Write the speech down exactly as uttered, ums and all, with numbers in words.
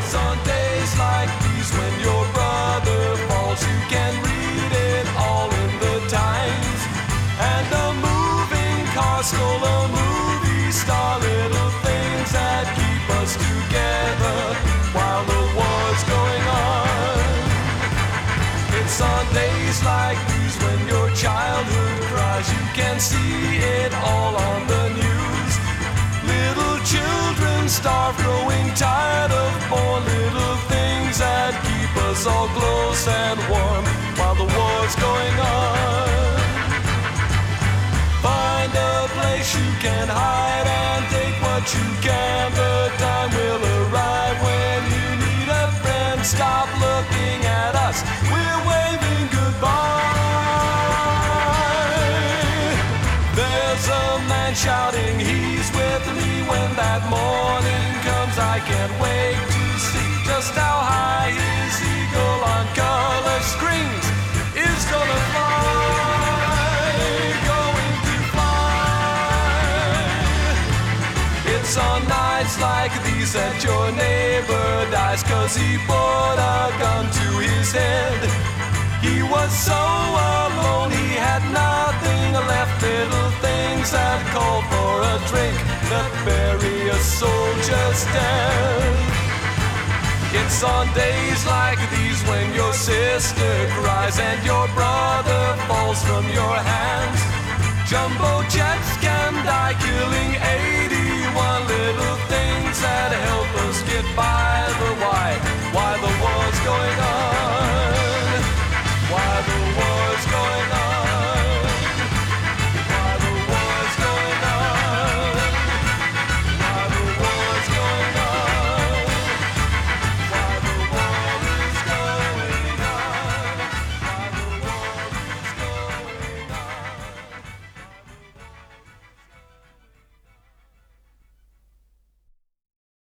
It's on days like these when your brother falls, you can read it all in the Times. And a moving car stole a movie star, little things that keep us together while the war's going on. It's on days like these when your childhood cries, you can see it all on the news. Little children starve, growing tired of poor little things that keep us all close and warm while the war's going on. Find a place you can hide and take what you can. The time will arrive when you need a friend. Stop looking at us, we're waving goodbye. There's a man shouting, he's with me. When that morning comes, I can't wait to see just how high his eagle on color screens is gonna fly, going to fly. It's on nights like these that your neighbor dies, 'cause he put a gun to his head. He was so alone, he had nothing left. Little things that call for a drink, that bury a soldier's dead. It's on days like these when your sister cries and your brother falls from your hands. Jumbo jets can die, killing eighty